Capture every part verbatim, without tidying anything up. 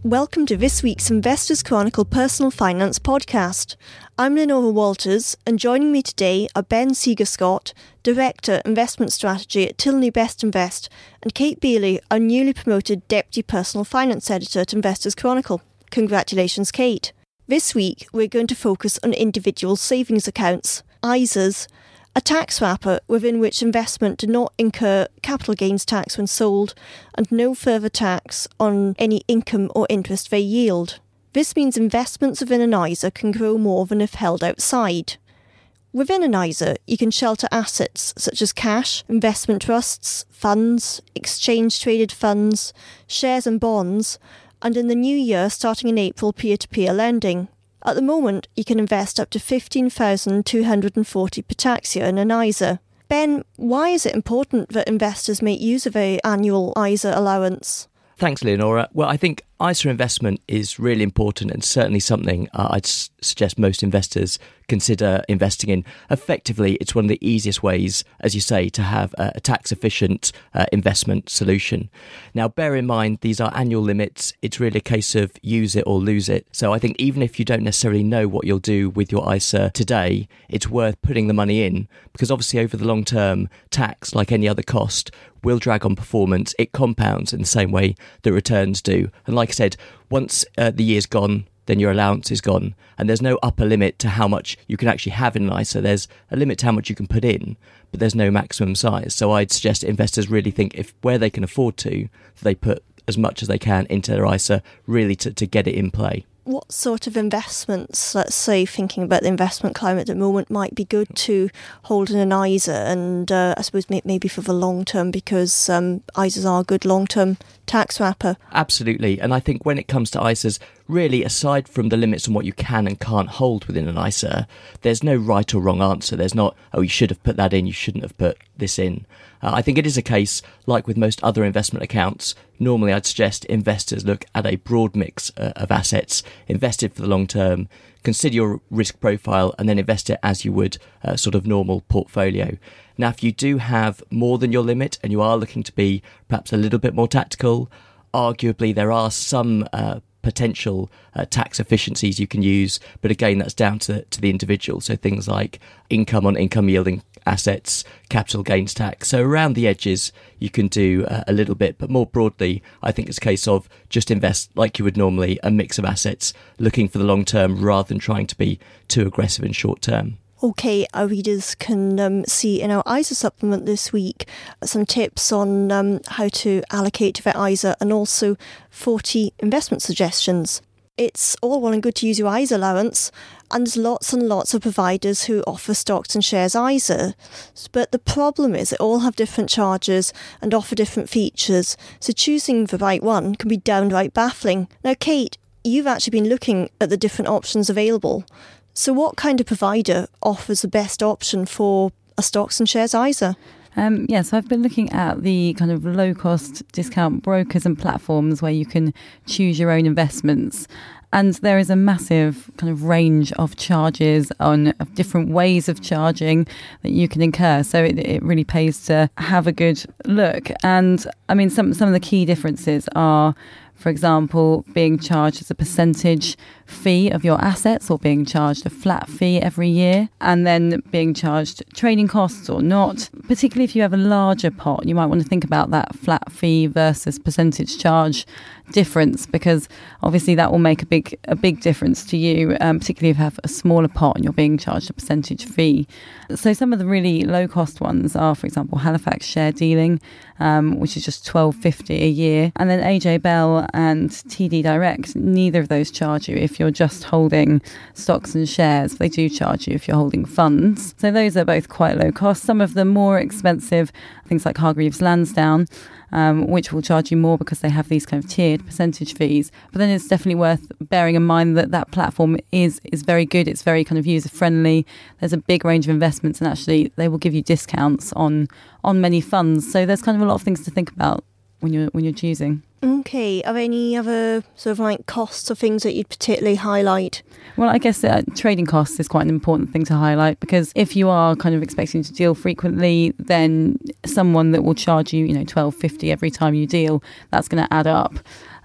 Welcome to this week's Investors Chronicle Personal Finance podcast. I'm Lenora Walters, and joining me today are Ben Seeger-Scott, Director, Investment Strategy at Tilney Best Invest, and Kate Bealey, our newly promoted Deputy Personal Finance Editor at Investors Chronicle. Congratulations, Kate. This week, we're going to focus on individual savings accounts, I S As, a tax wrapper within which investment did not incur capital gains tax when sold, and no further tax on any income or interest they yield. This means investments within an I S A can grow more than if held outside. Within an I S A, you can shelter assets such as cash, investment trusts, funds, exchange-traded funds, shares and bonds, and in the new year, starting in April, peer-to-peer lending. At the moment, you can invest up to fifteen thousand two hundred forty per tax year in an I S A. Ben, why is it important that investors make use of an annual I S A allowance? Thanks, Leonora. Well, I think I S A investment is really important and certainly something uh, I'd s- suggest most investors consider investing in. Effectively, it's one of the easiest ways, as you say, to have a, a tax-efficient uh, investment solution. Now, bear in mind, these are annual limits. It's really a case of use it or lose it. So I think even if you don't necessarily know what you'll do with your I S A today, it's worth putting the money in, because obviously over the long term, tax, like any other cost, will drag on performance. It compounds in the same way that returns do. And like I said, once uh, the year's gone, then your allowance is gone. And there's no upper limit to how much you can actually have in an I S A. There's a limit to how much you can put in, but there's no maximum size. So I'd suggest investors really think if where they can afford to, they put as much as they can into their I S A, really to, to get it in play. What sort of investments, let's say, thinking about the investment climate at the moment, might be good to hold in an I S A, and uh, I suppose maybe for the long term, because um, I S As are a good long-term tax wrapper? Absolutely. And I think when it comes to I S As, really, aside from the limits on what you can and can't hold within an I S A, there's no right or wrong answer. There's not, oh, you should have put that in, you shouldn't have put this in. Uh, I think it is a case, like with most other investment accounts, normally I'd suggest investors look at a broad mix uh, of assets, invested for the long term, consider your risk profile, and then invest it as you would a sort of normal portfolio. Now, if you do have more than your limit and you are looking to be perhaps a little bit more tactical, arguably there are some uh, potential uh, tax efficiencies you can use, but again, that's down to, to the individual. So things like income on income yielding assets, capital gains tax. So around the edges, you can do uh, a little bit, but more broadly, I think it's a case of just invest like you would normally, a mix of assets, looking for the long term rather than trying to be too aggressive in short term. Okay, our readers can um, see in our I S A supplement this week some tips on um, how to allocate to their I S A, and also forty investment suggestions. It's all well and good to use your I S A allowance, and there's lots and lots of providers who offer stocks and shares I S A. But the problem is they all have different charges and offer different features, so choosing the right one can be downright baffling. Now, Kate, you've actually been looking at the different options available. So what kind of provider offers the best option for a stocks and shares I S A? Um, yeah, so I've been looking at the kind of low-cost discount brokers and platforms where you can choose your own investments. And there is a massive kind of range of charges on of different ways of charging that you can incur. So it, it really pays to have a good look. And I mean, some, some of the key differences are, for example, being charged as a percentage fee of your assets, or being charged a flat fee every year, and then being charged trading costs or not. Particularly if you have a larger pot, you might want to think about that flat fee versus percentage charge difference, because obviously that will make a big a big difference to you, um, particularly if you have a smaller pot and you're being charged a percentage fee. So some of the really low cost ones are, for example, Halifax Share Dealing, um, which is just twelve fifty a year, and then A J Bell and T D Direct. Neither of those charge you if you're just holding stocks and shares. They do charge you if you're holding funds. So those are both quite low cost. Some of the more expensive, things like Hargreaves Lansdown, um, which will charge you more because they have these kind of tiered percentage fees. But then it's definitely worth bearing in mind that that platform is is very good. It's very kind of user friendly. There's a big range of investments, and actually they will give you discounts on on many funds. So there's kind of a lot of things to think about when you're when you're choosing. Okay, are there any other sort of like costs or things that you'd particularly highlight? Well, I guess uh, trading costs is quite an important thing to highlight, because if you are kind of expecting to deal frequently, then someone that will charge you, you know, twelve fifty every time you deal, that's going to add up.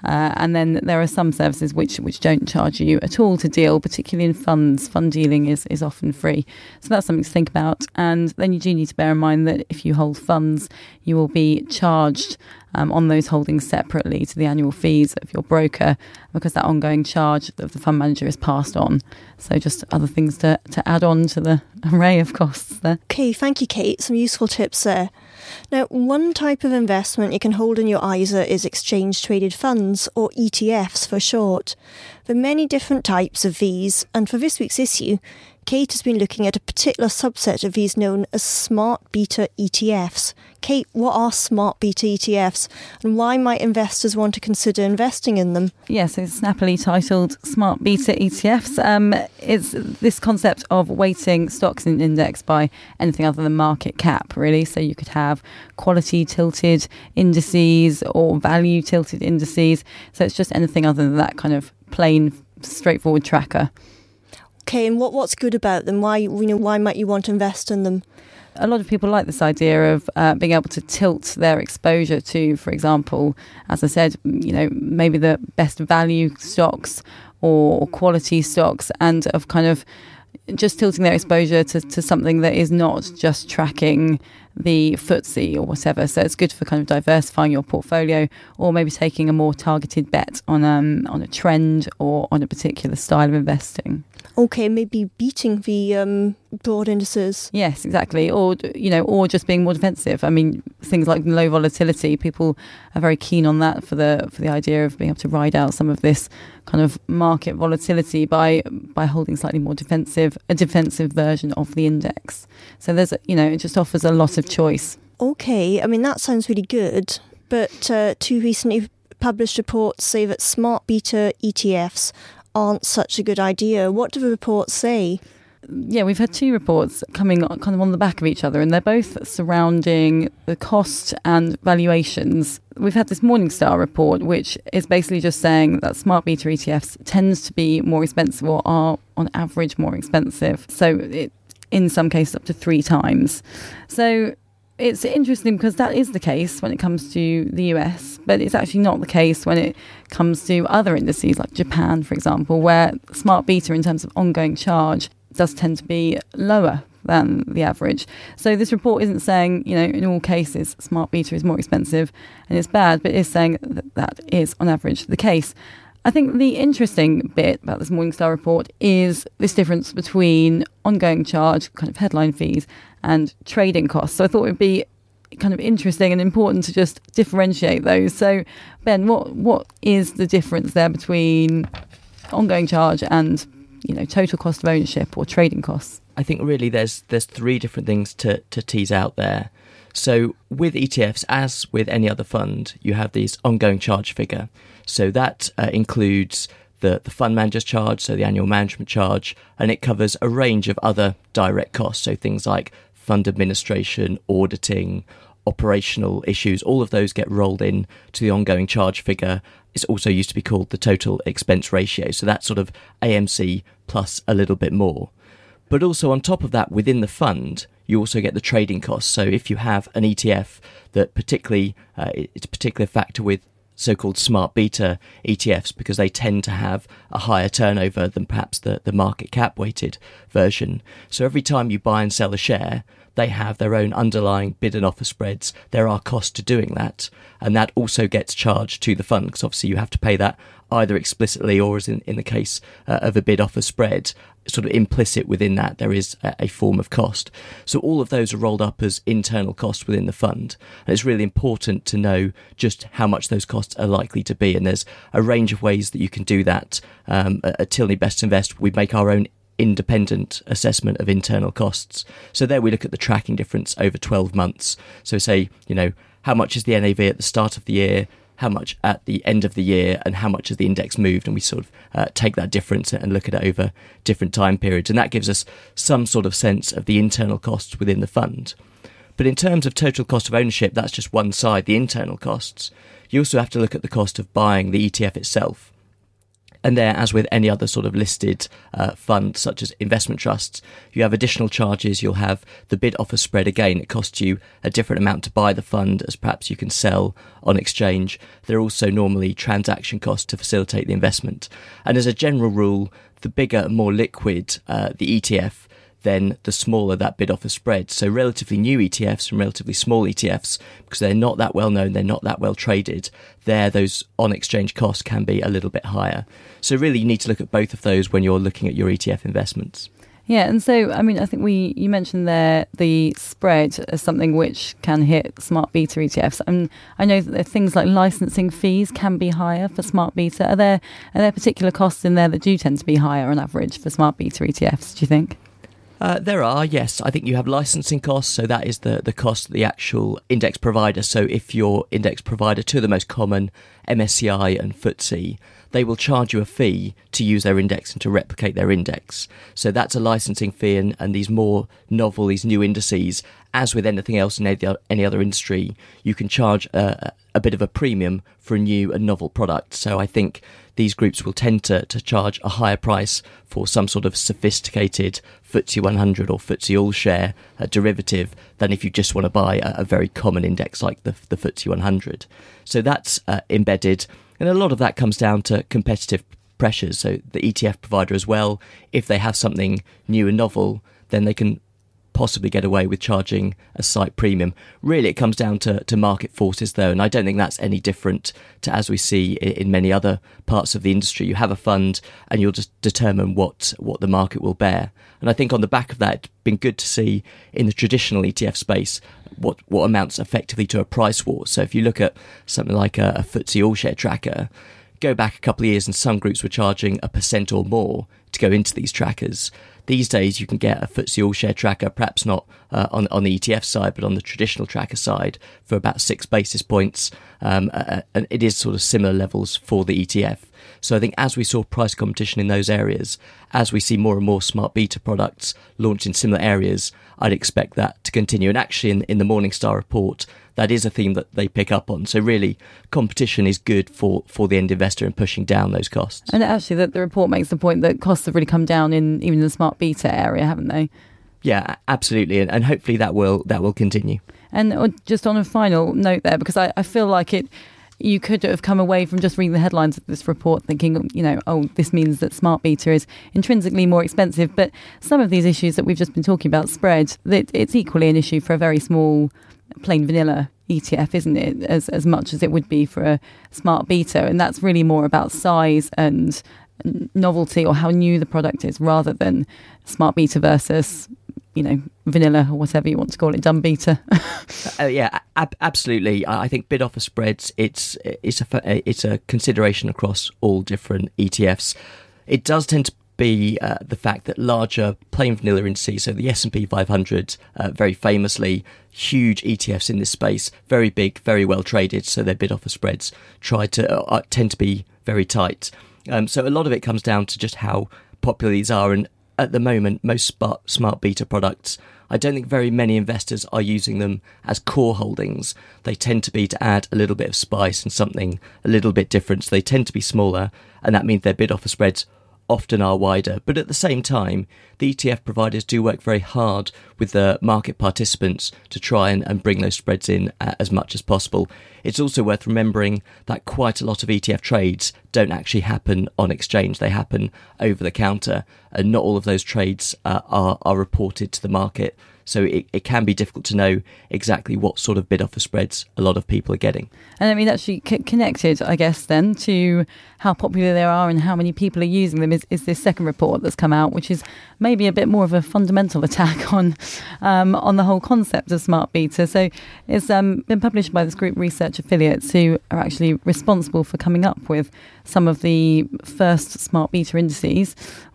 Uh, and then there are some services which which don't charge you at all to deal, particularly in funds. Fund dealing is, is often free. So that's something to think about. And then you do need to bear in mind that if you hold funds, you will be charged um, on those holdings separately to the annual fees of your broker, because that ongoing charge of the fund manager is passed on. So just other things to, to add on to the array of costs there. Okay, thank you, Kate. Some useful tips there. Now, one type of investment you can hold in your I S A is exchange-traded funds, or E T Fs for short. There are many different types of these, and for this week's issue, Kate has been looking at a particular subset of these known as smart beta E T Fs. Kate, what are smart beta E T Fs, and why might investors want to consider investing in them? Yes, yeah, so snappily titled Smart Beta E T Fs. Um, it's this concept of weighting stocks in an index by anything other than market cap, really. So you could have quality tilted indices or value tilted indices. So it's just anything other than that kind of plain, straightforward tracker. Okay, and what, what's good about them? Why, you know, why might you want to invest in them? A lot of people like this idea of uh, being able to tilt their exposure to, for example, as I said, you know, maybe the best value stocks or quality stocks, and of kind of just tilting their exposure to, to something that is not just tracking the F T S E or whatever. So it's good for kind of diversifying your portfolio, or maybe taking a more targeted bet on um on a trend or on a particular style of investing. Okay, maybe beating the um, broad indices. Yes, exactly. Or, you know, or just being more defensive. I mean, things like low volatility, people are very keen on that for the for the idea of being able to ride out some of this kind of market volatility by by holding slightly more defensive, a defensive version of the index. So there's, you know, it just offers a lot of choice. Okay, I mean, that sounds really good. But uh, two recently published reports say that smart beta E T Fs aren't such a good idea. What do the reports say? Yeah, we've had two reports coming kind of on the back of each other, and they're both surrounding the cost and valuations. We've had this Morningstar report, which is basically just saying that smart beta E T Fs tends to be more expensive, or are on average more expensive. So it, in some cases up to three times. So it's interesting because that is the case when it comes to the U S, but it's actually not the case when it comes to other indices like Japan, for example, where smart beta in terms of ongoing charge does tend to be lower than the average. So this report isn't saying, you know, in all cases smart beta is more expensive and it's bad, but it's saying that that is on average the case. I think the interesting bit about this Morningstar report is this difference between ongoing charge, kind of headline fees, and trading costs. So I thought it would be kind of interesting and important to just differentiate those. So, Ben, what what is the difference there between ongoing charge and, you know, total cost of ownership or trading costs? I think really there's there's three different things to, to tease out there. So with E T Fs, as with any other fund, you have this ongoing charge figure. So that uh, includes the, the fund manager's charge, so the annual management charge, and it covers a range of other direct costs. So things like fund administration, auditing, operational issues, all of those get rolled in to the ongoing charge figure. It's also used to be called the total expense ratio. So that's sort of A M C plus a little bit more. But also on top of that, within the fund, you also get the trading costs. So if you have an E T F that particularly, uh, it's a particular factor with so-called smart beta E T Fs, because they tend to have a higher turnover than perhaps the, the market cap weighted version. So every time you buy and sell a share, they have their own underlying bid and offer spreads. There are costs to doing that. And that also gets charged to the fund, because obviously you have to pay that either explicitly or, as in, in the case uh, of a bid offer spread, sort of implicit within that there is a, a form of cost. So all of those are rolled up as internal costs within the fund. And it's really important to know just how much those costs are likely to be. And there's a range of ways that you can do that. Um, at Tilney Best Invest, we make our own independent assessment of internal costs. So there we look at the tracking difference over twelve months. So say, you know, how much is the N A V at the start of the year, how much at the end of the year, and how much has the index moved, and we sort of uh, take that difference and look at it over different time periods, and that gives us some sort of sense of the internal costs within the fund. But in terms of total cost of ownership, that's just one side, the internal costs. You also have to look at the cost of buying the E T F itself. And there, as with any other sort of listed uh, fund, such as investment trusts, you have additional charges. You'll have the bid offer spread. Again, it costs you a different amount to buy the fund as perhaps you can sell on exchange. There are also normally transaction costs to facilitate the investment. And as a general rule, the bigger and more liquid uh, the E T F, then the smaller that bid offer spread. So relatively new E T Fs and relatively small E T Fs, because they're not that well known, they're not that well traded, there those on exchange costs can be a little bit higher. So really you need to look at both of those when you're looking at your E T F investments. Yeah, and so, I mean, I think we you mentioned there the spread as something which can hit smart beta E T Fs. And I know that things like licensing fees can be higher for smart beta. Are there, are there particular costs in there that do tend to be higher on average for smart beta E T Fs, do you think? Uh, there are, yes. I think you have licensing costs, so that is the, the cost of the actual index provider. So if your index provider, two of the most common, M S C I and F T S E, they will charge you a fee to use their index and to replicate their index. So that's a licensing fee, and, and these more novel, these new indices, as with anything else in any, any other industry, you can charge a, a bit of a premium for a new and novel product. So I think these groups will tend to, to charge a higher price for some sort of sophisticated F T S E one hundred or F T S E all-share uh, derivative than if you just want to buy a, a very common index like the, the F T S E one hundred. So that's uh, embedded, and a lot of that comes down to competitive pressures. So the E T F provider as well, if they have something new and novel, then they can possibly get away with charging a slight premium. Really, it comes down to, to market forces, though, and I don't think that's any different to as we see in, in many other parts of the industry. You have a fund and you'll just determine what, what the market will bear. And I think on the back of that, it's been good to see in the traditional E T F space what, what amounts effectively to a price war. So if you look at something like a, a F T S E all-share tracker, go back a couple of years and some groups were charging a percent or more to go into these trackers. These days, you can get a F T S E all-share tracker, perhaps not uh, on, on the E T F side, but on the traditional tracker side, for about six basis points. Um, uh, and it is sort of similar levels for the E T F. So I think as we saw price competition in those areas, as we see more and more smart beta products launched in similar areas, I'd expect that to continue. And actually, in, in the Morningstar report, that is a theme that they pick up on. So really, competition is good for, for the end investor in pushing down those costs. And actually, the, the report makes the point that costs have really come down in even the smart beta area, haven't they? Yeah, absolutely. And, and hopefully that will that will continue. And just on a final note there, because I, I feel like it, you could have come away from just reading the headlines of this report thinking, you know, oh, this means that smart beta is intrinsically more expensive. But some of these issues that we've just been talking about, spread, that it's equally an issue for a very small plain vanilla E T F, isn't it, as as much as it would be for a smart beta. And that's really more about size and novelty, or how new the product is, rather than smart beta versus, you know, vanilla, or whatever you want to call it, dumb beta. uh, yeah, ab- absolutely. I think bid offer spreads, it's it's a it's a consideration across all different E T Fs. It does tend to be uh, the fact that larger plain vanilla indices, so the S and P five hundred, uh, very famously, huge E T Fs in this space, very big, very well traded, so their bid offer spreads try to uh, tend to be very tight. Um, so a lot of it comes down to just how popular these are, and at the moment, most smart, smart beta products, I don't think very many investors are using them as core holdings. They tend to be to add a little bit of spice and something a little bit different. So they tend to be smaller, and that means their bid offer spreads often are wider. But at the same time, the E T F providers do work very hard with the market participants to try and, and bring those spreads in uh, as much as possible. It's also worth remembering that quite a lot of E T F trades don't actually happen on exchange. They happen over the counter, and not all of those trades uh, are, are reported to the market. So it, it can be difficult to know exactly what sort of bid offer spreads a lot of people are getting. And I mean, actually c- connected, I guess, then to how popular they are and how many people are using them is, is this second report that's come out, which is maybe a bit more of a fundamental attack on um, on the whole concept of smart beta. So it's um, been published by this group, Research Affiliates, who are actually responsible for coming up with some of the first smart beta indices, or some of the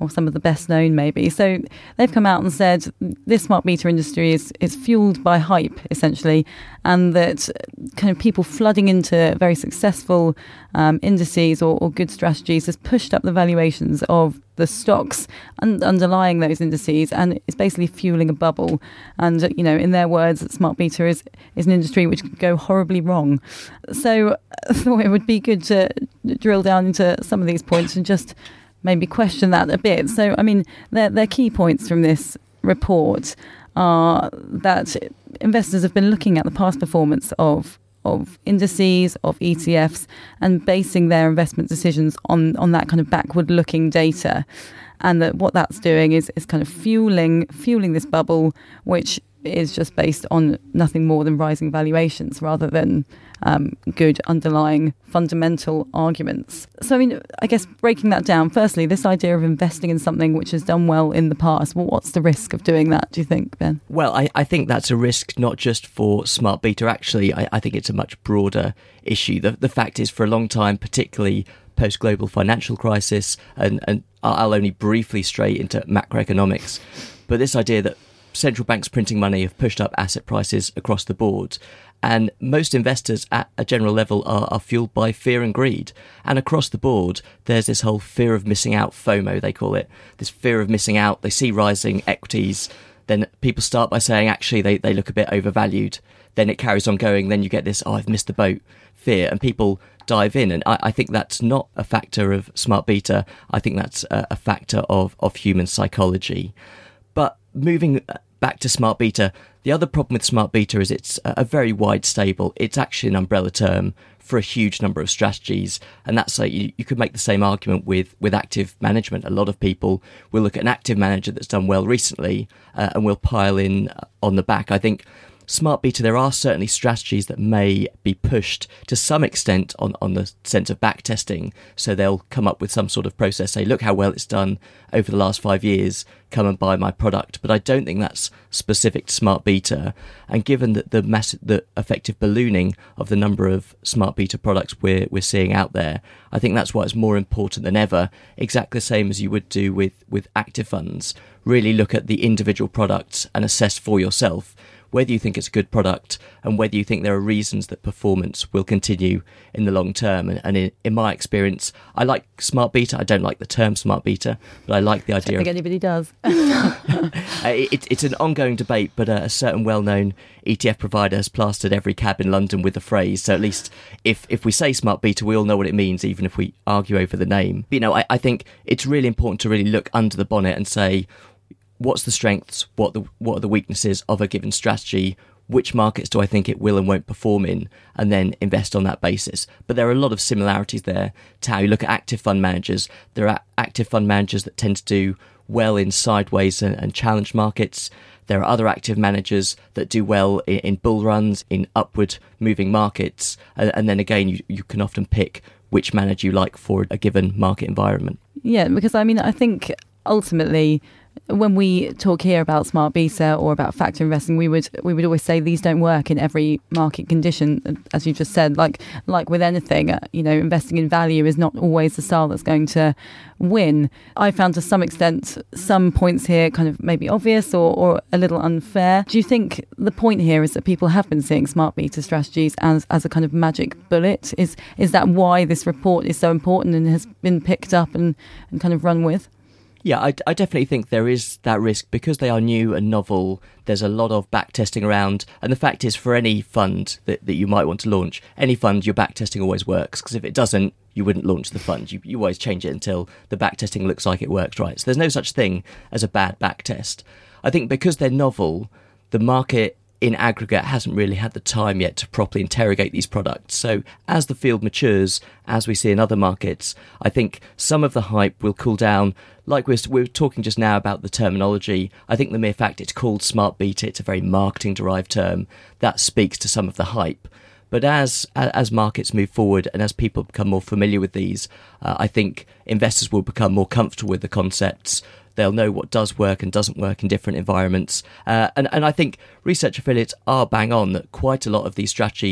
best known maybe. So they've come out and said this smart beta industry is, is fueled by hype, essentially, and that kind of people flooding into very successful um, indices or, or good strategies has pushed up the valuations of the stocks and underlying those indices, and it's basically fueling a bubble. And, you know, in their words, smart beta is, is an industry which could go horribly wrong. So I thought it would be good to drill down into some of these points and just maybe question that a bit. So, I mean, their, their key points from this report are that investors have been looking at the past performance of of indices, of E T Fs, and basing their investment decisions on, on that kind of backward-looking data. And that what that's doing is, is kind of fueling fueling this bubble, which is just based on nothing more than rising valuations rather than um, good underlying fundamental arguments. So, I mean, I guess breaking that down, firstly, this idea of investing in something which has done well in the past, well, what's the risk of doing that, do you think, Ben? Well, I, I think that's a risk not just for smart beta. Actually, I, I think it's a much broader issue. The, the fact is, for a long time, particularly post-global financial crisis, and, and I'll only briefly stray into macroeconomics, but this idea that central banks printing money have pushed up asset prices across the board, and most investors at a general level are, are fueled by fear and greed. And across the board, there's this whole fear of missing out, FOMO they call it, this fear of missing out. They see rising equities, then people start by saying actually they, they look a bit overvalued, then it carries on going, then you get this, oh, I've missed the boat fear, and people dive in. And I, I think that's not a factor of smart beta. I think that's a, a factor of, of human psychology. But moving back to smart beta, the other problem with smart beta is it's a very wide stable. It's actually an umbrella term for a huge number of strategies, and that's like you, you could make the same argument with with active management. A lot of people will look at an active manager that's done well recently uh, and will pile in on the back. I think smart beta, there are certainly strategies that may be pushed to some extent on, on the sense of back testing. So they'll come up with some sort of process, say, look how well it's done over the last five years, come and buy my product. But I don't think that's specific to smart beta. And given that the massive, the effective ballooning of the number of smart beta products we're, we're seeing out there, I think that's why it's more important than ever, exactly the same as you would do with, with active funds. Really look at the individual products and assess for yourself whether you think it's a good product and whether you think there are reasons that performance will continue in the long term. And, and in, in my experience, I like smart beta. I don't like the term smart beta, but I like the idea. I don't think of, anybody does. uh, it, it's an ongoing debate, but a, a certain well-known E T F provider has plastered every cab in London with the phrase. So at least if, if we say smart beta, we all know what it means, even if we argue over the name. But, you know, I, I think it's really important to really look under the bonnet and say, what's the strengths, what the what are the weaknesses of a given strategy, which markets do I think it will and won't perform in, and then invest on that basis. But there are a lot of similarities there to how you look at active fund managers. There are active fund managers that tend to do well in sideways and, and challenge markets. There are other active managers that do well in, in bull runs, in upward moving markets. And, and then again, you, you can often pick which manager you like for a given market environment. Yeah, because I mean, I think ultimately, when we talk here about smart beta or about factor investing, we would we would always say these don't work in every market condition, as you just said. Like like with anything, uh, you know, investing in value is not always the style that's going to win. I found to some extent some points here kind of maybe obvious or, or a little unfair. Do you think the point here is that people have been seeing smart beta strategies as as a kind of magic bullet? Is is that why this report is so important and has been picked up and, and kind of run with? Yeah, I, I definitely think there is that risk because they are new and novel. There's a lot of back testing around. And the fact is, for any fund that, that you might want to launch, any fund, your back testing always works. Because if it doesn't, you wouldn't launch the fund. You, you always change it until the back testing looks like it works right. So there's no such thing as a bad back test. I think because they're novel, the market in aggregate hasn't really had the time yet to properly interrogate these products. So as the field matures, as we see in other markets, I think some of the hype will cool down. Like we're, we're talking just now about the terminology, I think the mere fact it's called smart beta, it's a very marketing derived term, that speaks to some of the hype. But as as markets move forward and as people become more familiar with these, uh, I think investors will become more comfortable with the concepts. They'll know what does work and doesn't work in different environments. Uh, and, and I think research affiliates are bang on that quite a lot of these strategies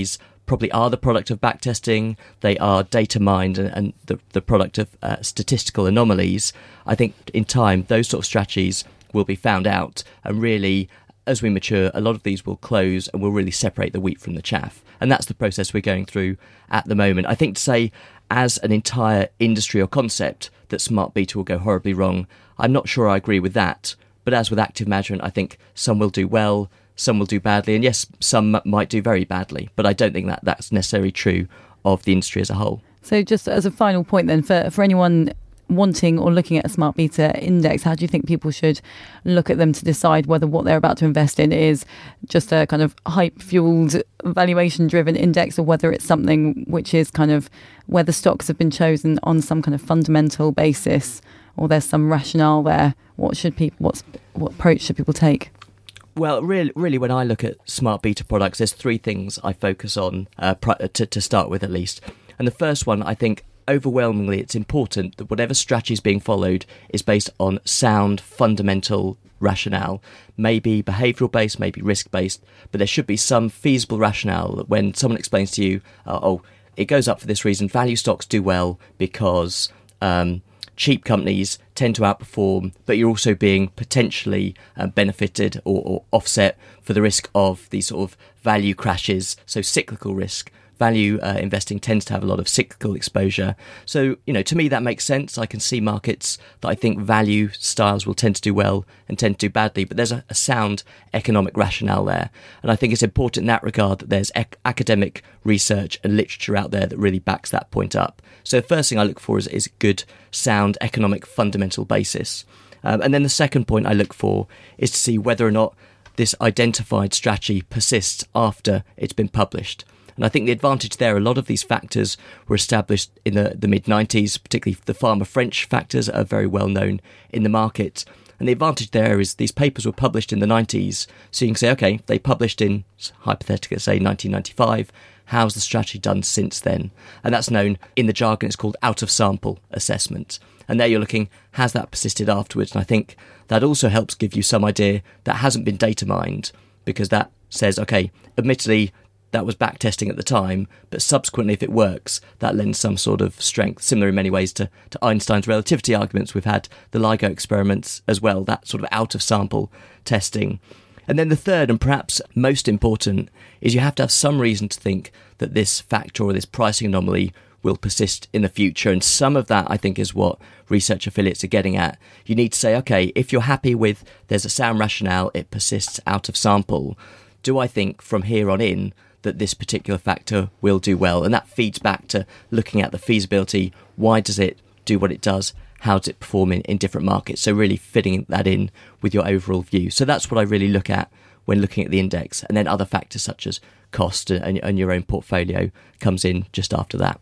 probably are the product of backtesting. They are data mined and, and the, the product of uh, statistical anomalies. I think in time, those sort of strategies will be found out, and really, as we mature, a lot of these will close and will really separate the wheat from the chaff. And that's the process we're going through at the moment. I think to say, as an entire industry or concept, that smart beta will go horribly wrong, I'm not sure I agree with that. But as with active management, I think some will do well, some will do badly, and yes, some might do very badly. But I don't think that that's necessarily true of the industry as a whole. So just as a final point then, for, for anyone wanting or looking at a smart beta index, how do you think people should look at them to decide whether what they're about to invest in is just a kind of hype fueled valuation driven index, or whether it's something which is kind of where the stocks have been chosen on some kind of fundamental basis, or there's some rationale there? What should people what's what approach should people take? Well, really, really, when I look at smart beta products, there's three things I focus on uh, to, to start with, at least. And the first one, I think, overwhelmingly, it's important that whatever strategy is being followed is based on sound, fundamental rationale. Maybe behavioural based, maybe risk based, but there should be some feasible rationale that when someone explains to you, uh, oh, it goes up for this reason, value stocks do well because um, cheap companies tend to outperform, but you're also being potentially uh, benefited or, or offset for the risk of these sort of value crashes, so cyclical risk. Value uh, investing tends to have a lot of cyclical exposure. So, you know, to me, that makes sense. I can see markets that I think value styles will tend to do well and tend to do badly, but there's a, a sound economic rationale there. And I think it's important in that regard that there's ec- academic research and literature out there that really backs that point up. So the first thing I look for is, is a good, sound economic fundamental basis. Um, and then the second point I look for is to see whether or not this identified strategy persists after it's been published. And I think the advantage there, a lot of these factors were established in the, the mid nineties, particularly the Pharma French factors are very well known in the market. And the advantage there is these papers were published in the nineties. So you can say, OK, they published in, hypothetically, say nineteen ninety-five. How's the strategy done since then? And that's known in the jargon, it's called out of sample assessment. And there you're looking, has that persisted afterwards? And I think that also helps give you some idea that hasn't been data mined, because that says, OK, admittedly, that was back testing at the time, but subsequently, if it works, that lends some sort of strength, similar in many ways to, to Einstein's relativity arguments. We've had the LIGO experiments as well, that sort of out-of-sample testing. And then the third, and perhaps most important, is you have to have some reason to think that this factor or this pricing anomaly will persist in the future. And some of that, I think, is what research affiliates are getting at. You need to say, OK, if you're happy with there's a sound rationale, it persists out of sample, do I think from here on in that this particular factor will do well? And that feeds back to looking at the feasibility. Why does it do what it does? How does it perform in, in different markets? So really fitting that in with your overall view. So that's what I really look at when looking at the index. And then other factors such as cost and, and your own portfolio comes in just after that.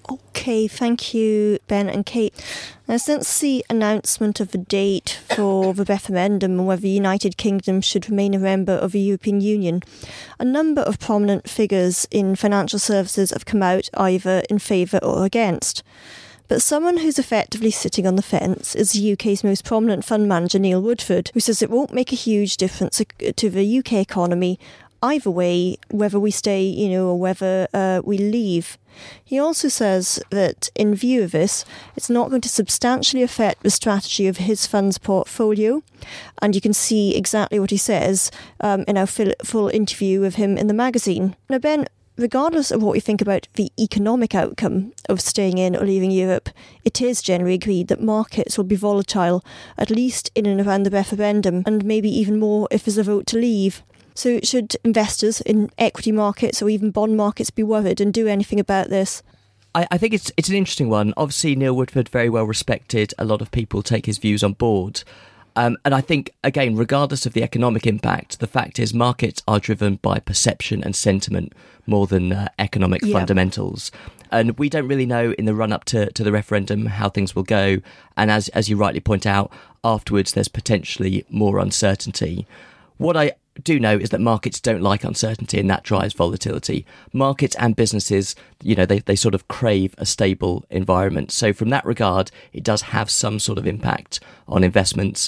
Okay, thank you, Ben and Kate. Now, since the announcement of the date for the referendum on whether the United Kingdom should remain a member of the European Union, a number of prominent figures in financial services have come out either in favour or against. But someone who's effectively sitting on the fence is the U K's most prominent fund manager, Neil Woodford, who says it won't make a huge difference to the U K economy either way, whether we stay, you know, or whether uh, we leave. He also says that in view of this, it's not going to substantially affect the strategy of his fund's portfolio. And you can see exactly what he says um, in our full, full interview with him in the magazine. Now, Ben, regardless of what we think about the economic outcome of staying in or leaving Europe, it is generally agreed that markets will be volatile, at least in and around the referendum, and maybe even more if there's a vote to leave. So should investors in equity markets or even bond markets be worried and do anything about this? I, I think it's it's an interesting one. Obviously, Neil Woodford, very well respected. A lot of people take his views on board. Um, and I think, again, regardless of the economic impact, the fact is markets are driven by perception and sentiment more than uh, economic yeah. fundamentals. And we don't really know in the run-up to, to the referendum how things will go. And as as you rightly point out, afterwards there's potentially more uncertainty. What I do know is that markets don't like uncertainty, and that drives volatility. Markets and businesses, you know, they, they sort of crave a stable environment. So from that regard, it does have some sort of impact on investments.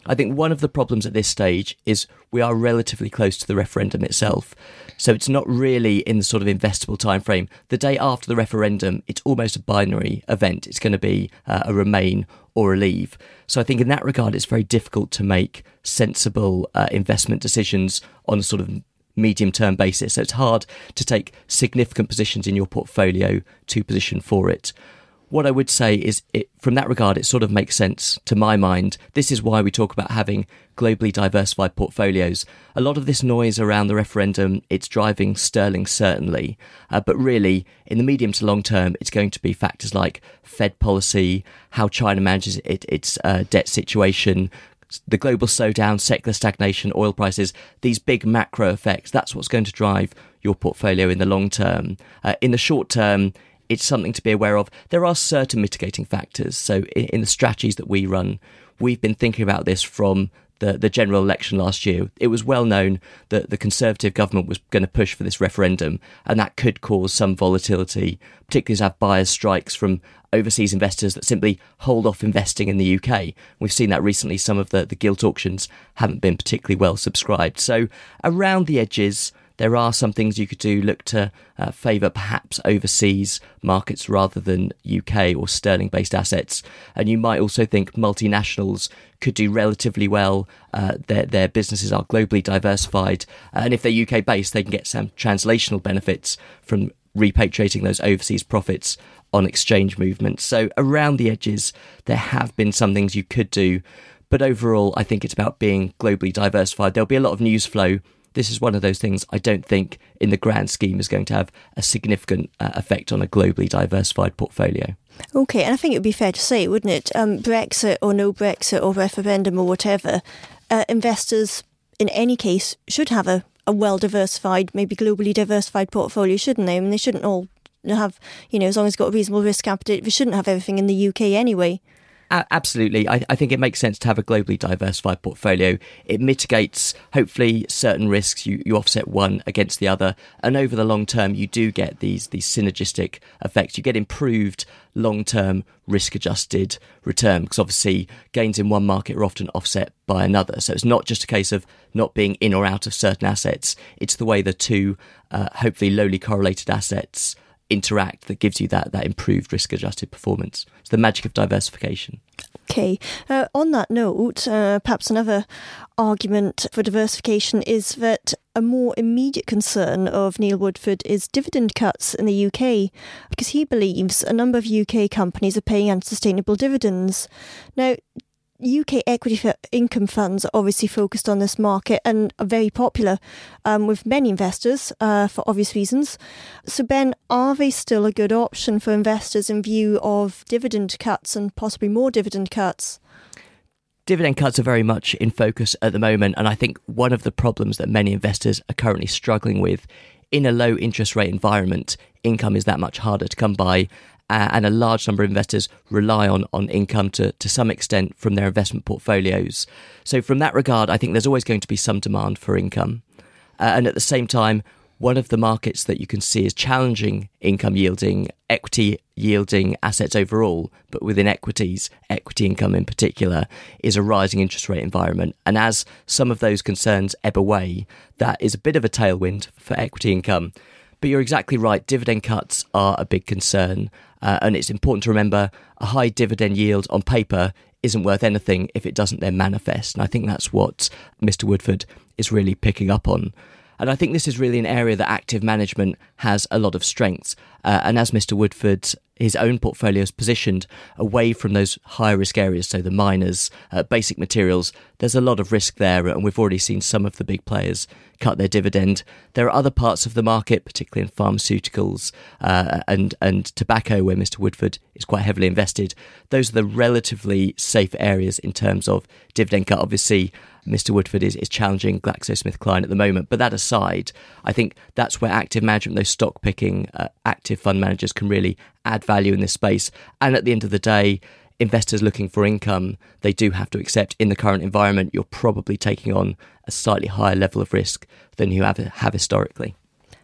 I think one of the problems at this stage is we are relatively close to the referendum itself. So it's not really in the sort of investable time frame. The day after the referendum, it's almost a binary event. It's going to be uh, a remain or a leave. So I think in that regard, it's very difficult to make sensible uh, investment decisions on a sort of medium-term basis. So it's hard to take significant positions in your portfolio to position for it. What I would say is, it, from that regard, it sort of makes sense to my mind. This is why we talk about having globally diversified portfolios. A lot of this noise around the referendum, it's driving sterling, certainly. Uh, but really, in the medium to long term, it's going to be factors like Fed policy, how China manages it, its uh, debt situation, the global slowdown, secular stagnation, oil prices, these big macro effects. That's what's going to drive your portfolio in the long term. Uh, in the short term, it's something to be aware of. There are certain mitigating factors. So in, in the strategies that we run, we've been thinking about this from the, the general election last year. It was well known that the Conservative government was going to push for this referendum, and that could cause some volatility, particularly as have buyers' strikes from overseas investors that simply hold off investing in the U K. We've seen that recently. Some of the, the gilt auctions haven't been particularly well subscribed. So around the edges, there are some things you could do, look to uh, favour perhaps overseas markets rather than U K or sterling-based assets. And you might also think multinationals could do relatively well. Uh, their, their businesses are globally diversified. Uh, and if they're U K-based, they can get some translational benefits from repatriating those overseas profits on exchange movements. So around the edges, there have been some things you could do. But overall, I think it's about being globally diversified. There'll be a lot of news flow. This is one of those things I don't think in the grand scheme is going to have a significant uh, effect on a globally diversified portfolio. OK, and I think it would be fair to say, wouldn't it, um, Brexit or no Brexit or referendum or whatever, uh, investors in any case should have a, a well-diversified, maybe globally diversified portfolio, shouldn't they? I mean, they shouldn't all have, you know, as long as it's got a reasonable risk appetite, they shouldn't have everything in the U K anyway. Absolutely. I, I think it makes sense to have a globally diversified portfolio. It mitigates, hopefully, certain risks. You, you offset one against the other. And over the long term, you do get these, these synergistic effects. You get improved long-term risk-adjusted return, because obviously gains in one market are often offset by another. So it's not just a case of not being in or out of certain assets. It's the way the two, uh, hopefully lowly correlated assets interact that gives you that that improved risk-adjusted performance. It's the magic of diversification. Okay. Uh, on that note, uh, perhaps another argument for diversification is that a more immediate concern of Neil Woodford is dividend cuts in the U K, because he believes a number of U K companies are paying unsustainable dividends. Now, U K equity f- income funds are obviously focused on this market and are very popular um, with many investors uh, for obvious reasons. So, Ben, are they still a good option for investors in view of dividend cuts and possibly more dividend cuts? Dividend cuts are very much in focus at the moment, and I think one of the problems that many investors are currently struggling with, in a low interest rate environment, income is that much harder to come by. Uh, and a large number of investors rely on, on income to, to some extent from their investment portfolios. So from that regard, I think there's always going to be some demand for income. Uh, and at the same time, one of the markets that you can see is challenging income yielding, equity yielding assets overall, but within equities, equity income in particular, is a rising interest rate environment. And as some of those concerns ebb away, that is a bit of a tailwind for equity income. But you're exactly right, dividend cuts are a big concern. Uh, and it's important to remember a high dividend yield on paper isn't worth anything if it doesn't then manifest. And I think that's what Mister Woodford is really picking up on. And I think this is really an area that active management has a lot of strengths. Uh, and as Mister Woodford, his own portfolio is positioned away from those high risk areas, so the miners, uh, basic materials, there's a lot of risk there. And we've already seen some of the big players cut their dividend. There are other parts of the market, particularly in pharmaceuticals uh, and, and tobacco, where Mister Woodford is quite heavily invested. Those are the relatively safe areas in terms of dividend cut. Obviously, Mister Woodford is, is challenging GlaxoSmithKline at the moment. But that aside, I think that's where active management, those stock picking, uh, active fund managers can really add value in this space. And at the end of the day, investors looking for income, they do have to accept in the current environment, you're probably taking on a slightly higher level of risk than you have, have historically.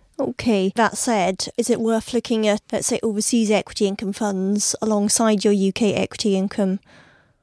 OK, that said, is it worth looking at, let's say, overseas equity income funds alongside your U K equity income?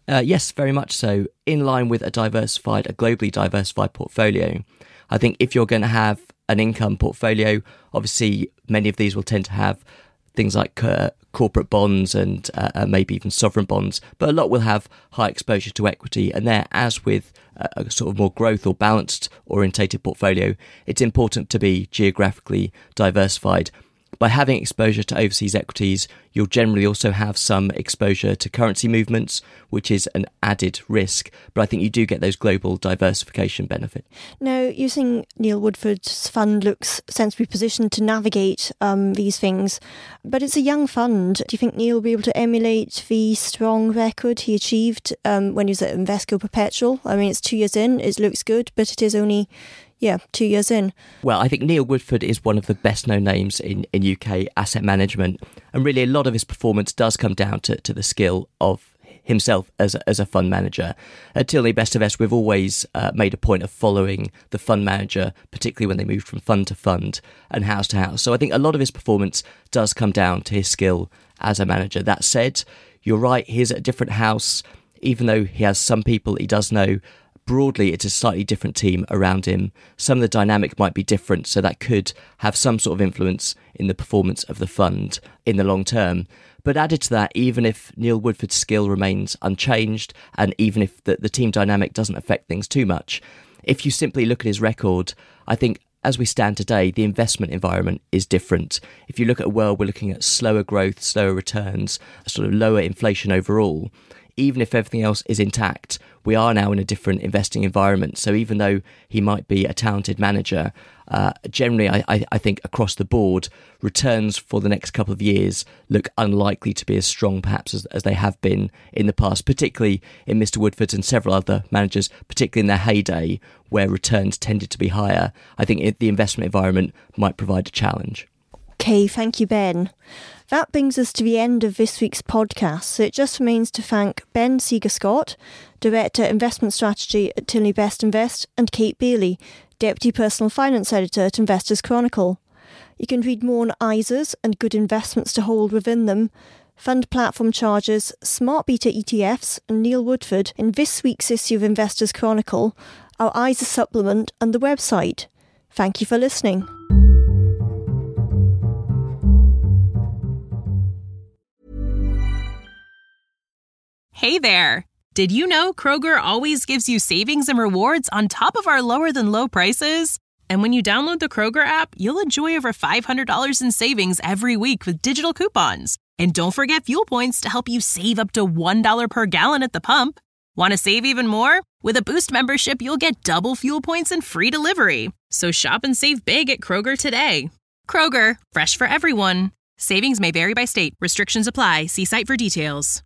Uh, yes, very much so. In line with a diversified, a globally diversified portfolio. I think if you're going to have an income portfolio, obviously many of these will tend to have things like uh, corporate bonds and uh, maybe even sovereign bonds, but a lot will have high exposure to equity. And there, as with a sort of more growth or balanced orientated portfolio, it's important to be geographically diversified. By having exposure to overseas equities, you'll generally also have some exposure to currency movements, which is an added risk. But I think you do get those global diversification benefit. Now, you think Neil Woodford's fund looks sensibly positioned to navigate um, these things, but it's a young fund. Do you think Neil will be able to emulate the strong record he achieved um, when he was at Invesco Perpetual? I mean, it's two years in, it looks good, but it is only... Yeah, two years in. Well, I think Neil Woodford is one of the best known names in, in U K asset management. And really a lot of his performance does come down to, to the skill of himself as a, as a fund manager. At Tilney Best Invest, we've always uh, made a point of following the fund manager, particularly when they moved from fund to fund and house to house. So I think a lot of his performance does come down to his skill as a manager. That said, you're right, he's at a different house. Even though he has some people he does know, broadly, it's a slightly different team around him. Some of the dynamic might be different, so that could have some sort of influence in the performance of the fund in the long term. But added to that, even if Neil Woodford's skill remains unchanged, and even if the, the team dynamic doesn't affect things too much, if you simply look at his record, I think as we stand today, the investment environment is different. If you look at a world, we're looking at slower growth, slower returns, a sort of lower inflation overall. Even if everything else is intact, we are now in a different investing environment. So even though he might be a talented manager, uh, generally, I, I, I think across the board, returns for the next couple of years look unlikely to be as strong perhaps as, as they have been in the past, particularly in Mister Woodford's and several other managers, particularly in their heyday, where returns tended to be higher. I think it, the investment environment might provide a challenge. Okay, thank you, Ben. That brings us to the end of this week's podcast, so it just remains to thank Ben Seeger-Scott, Director Investment Strategy at Tilney Best Invest, and Kate Bailey, Deputy Personal Finance Editor at Investors Chronicle. You can read more on I S As and good investments to hold within them, fund platform charges, smart beta E T Fs, and Neil Woodford in this week's issue of Investors Chronicle, our I S A supplement, and the website. Thank you for listening. Hey there! Did you know Kroger always gives you savings and rewards on top of our lower-than-low prices? And when you download the Kroger app, you'll enjoy over five hundred dollars in savings every week with digital coupons. And don't forget Fuel Points to help you save up to one dollar per gallon at the pump. Want to save even more? With a Boost membership, you'll get double Fuel Points and free delivery. So shop and save big at Kroger today. Kroger, fresh for everyone. Savings may vary by state. Restrictions apply. See site for details.